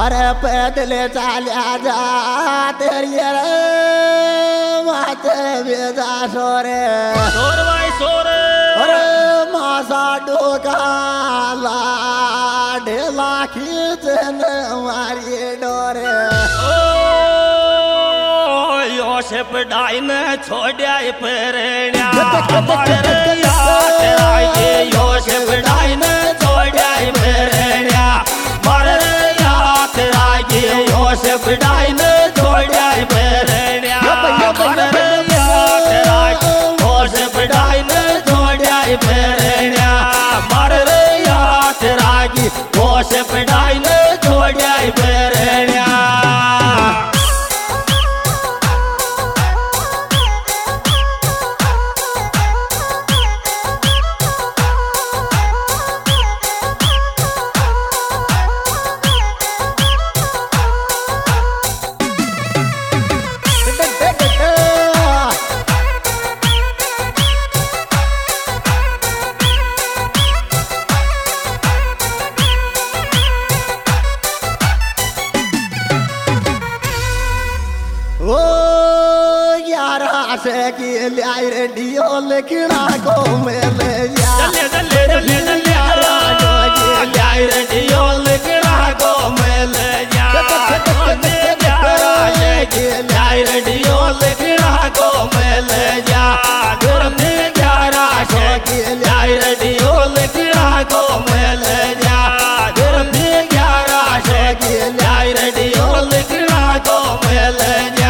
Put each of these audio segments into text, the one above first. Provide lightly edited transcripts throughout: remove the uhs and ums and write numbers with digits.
अरे पैदल चाल्या जा तेरी माते बेजा सोरे सोर भाई सोर। अरे मासा डोका ढेला खींचन मारी डोरे योसेफ डाई ने छोड़ा पेरण्या हमारे याद आए योसेफ डाई ने छोड़ा पेरण्या हमारे याद आए योसेफ डाई ने छोड़ा पेरण्या हमारे याद आए योसेफ डाई ने छोड़ा पेरण्या हमारे याद आए योसेफ डाई ने छोड़ा पेरण्या। की लाई रेडियो लिखना को मिले जा जल्ले जल्ले जल्ले लाई रेडियो लिखना को मिले जा लाई रेडियो लिखना को मिले जा लाई रेडियो लिखना को मिले जा लाई रेडियो लिखना को मिले जा।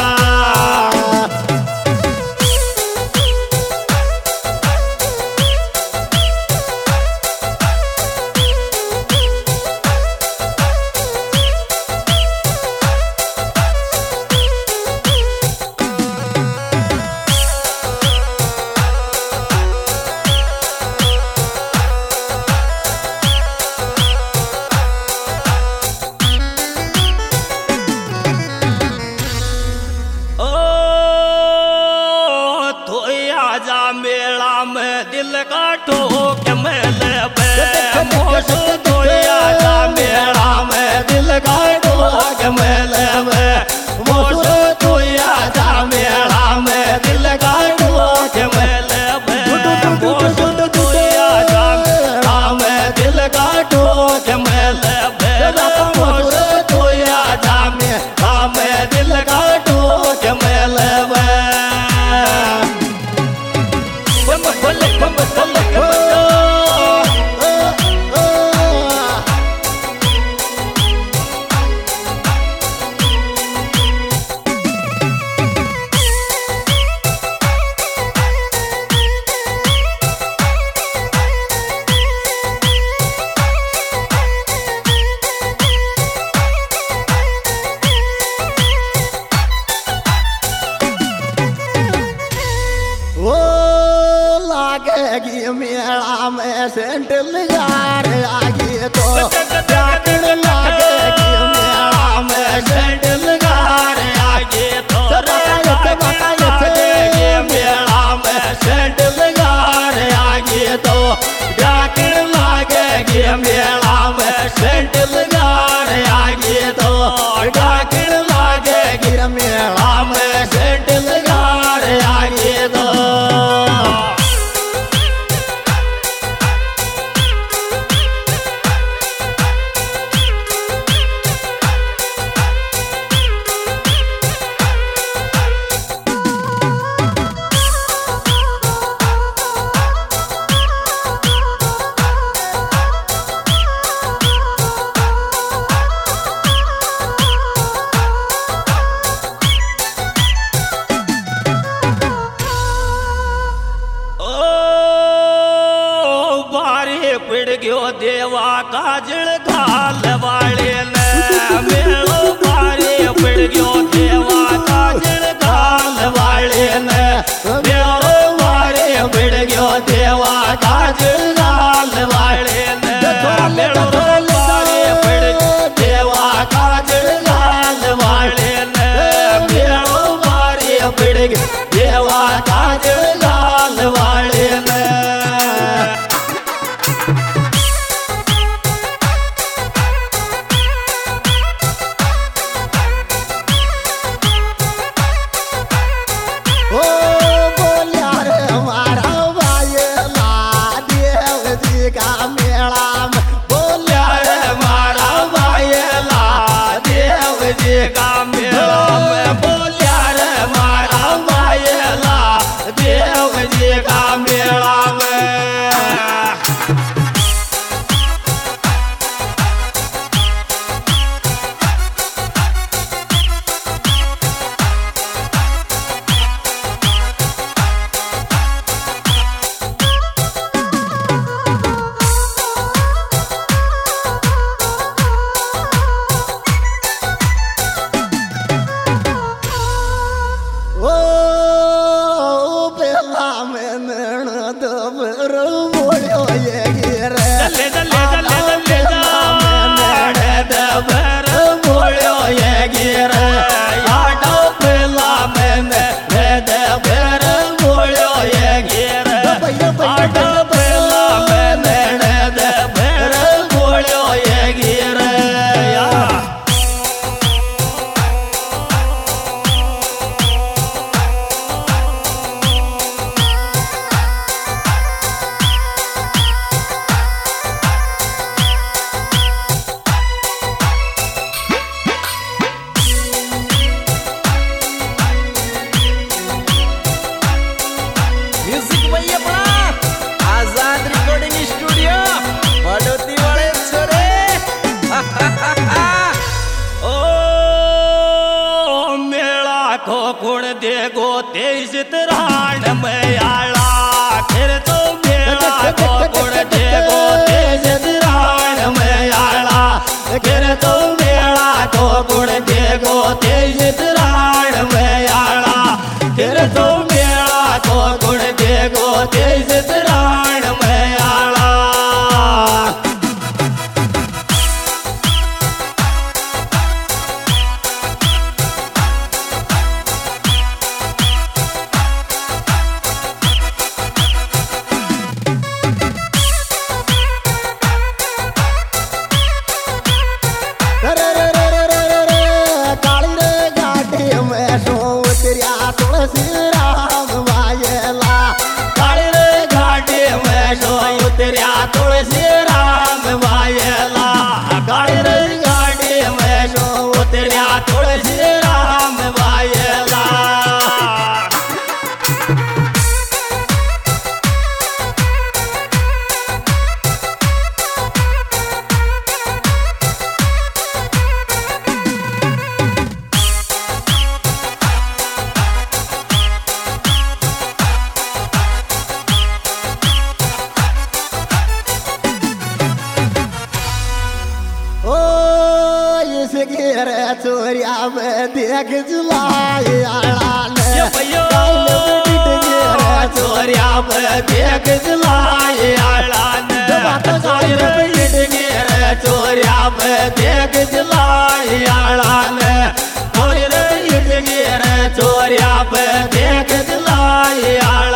मेला में दिल का ठोक मेले मोसो धोया जा मेला में दिल का ठोक मेले मोसो धोया जा मेला में दिल का ठोक मेले मोसो धोया जा मेला में दिल का ठोक मेले मोसो धोया जा मेला में दिल का ठोक मेले मेला में सेंटल यार आगे तो जाकर लागेगी मेला में सेंटल यार आगे तो मेला में सेंटल यार आगे तो जाकर लागेगी मेला में सेंटल यार आगे तो जाकर लागेगी मेला में सेंटल यार आगे तो। पिड़ गयो देवा काजल घाल वाले ने मेलो बारे पिड़ गयो देवा काजल घाल वाले ने मेलो बारे पिड़ गयो देवा काजल घाल वाले ने मेलो बारे पिड़ गयो देवा काजल घाल वाले ने मेलो बारे पिड़ गयो देवा काजल घाल वाले ने। जितराण में आला फिर तो मेला को गुड़ देगो ते जितराण में आला फिर तो मेला को गुड़ देगो ते जितराण में आला फिर तो मेला को गुड़ देगो ते जितराण में आला उतरिया तुलसी राम वायला काली रे गाड़ी में सो उतरिया तुलसी राम वायला चोरिया में देख जुलाई चोरिया में देख जुलाई चोरिया में देख जुलाई चोरिया में देख जुलाई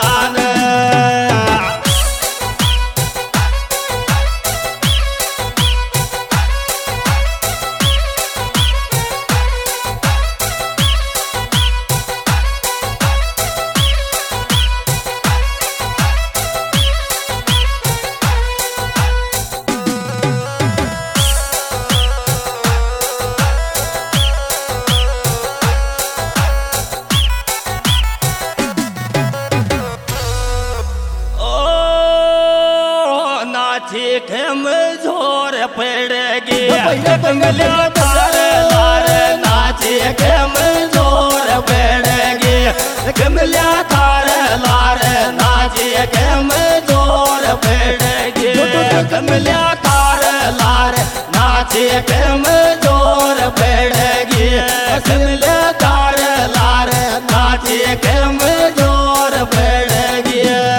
ठेम झोर पड़ेगी कमलिया तारे लारे नाचे ठेम झोर पड़ेगी कमलिया तारे लारे नाचे ठेम झोर पड़ेगी कमलिया तारे लारे नाचे ठेम झोर पड़ेगी कमलिया तारे लारे नाचे ठेम झोर पड़ेगी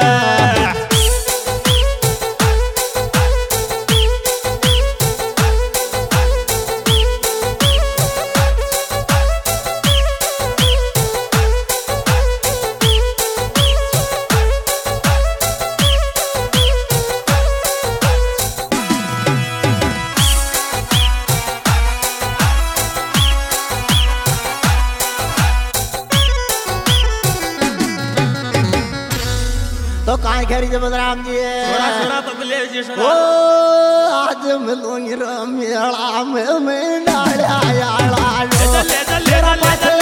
तो काहे खरी जब राम जी सुना तो बोले जी सुना ओ आज मिलूंगी रमेला में डाला याला ले मेला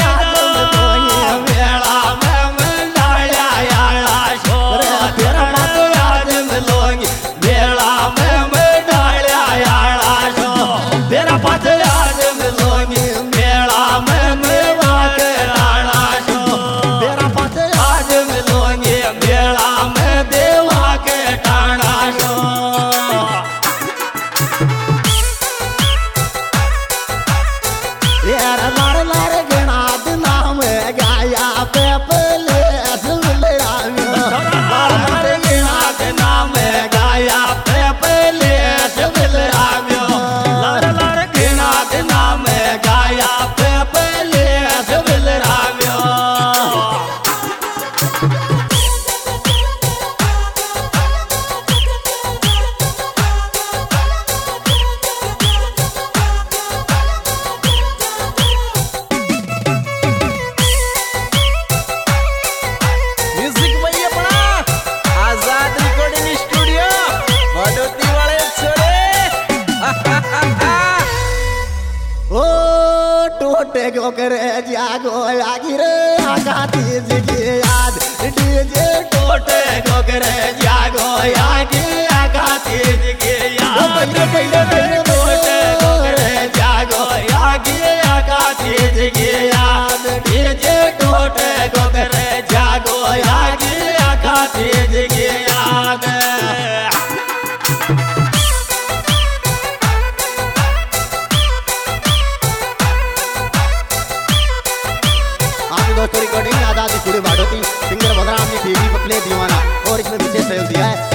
में डाला याला शो तेरा बात आज मिलूंगी मेला में डाला याला शो तेरा बात आज मिलूंगी मेला में वाके डाला शो तेरा बात आज मिलूंगी मेला में देवा के टाणा शो यार लार लार गणात नाम गाया पे पले सुन राम लार लार गणात नाम गाया पे पले सुन राम लार लार गणात नाम गाया पे पले सुन राम टोटे करे जागो आगी रे आगाती जी याद डीजे टोटे करे जागो आगी आगाती जी याद टोटे करे जागो आगी आगाती जी याद डीजे टोटे करे जागो दोस्तों रिकॉर्डिंग आजादी पूरी बाढ़ होती सिंगर बदराम ने पीवी पपले दीवाना और इसमें विशेष सहयोग दिया है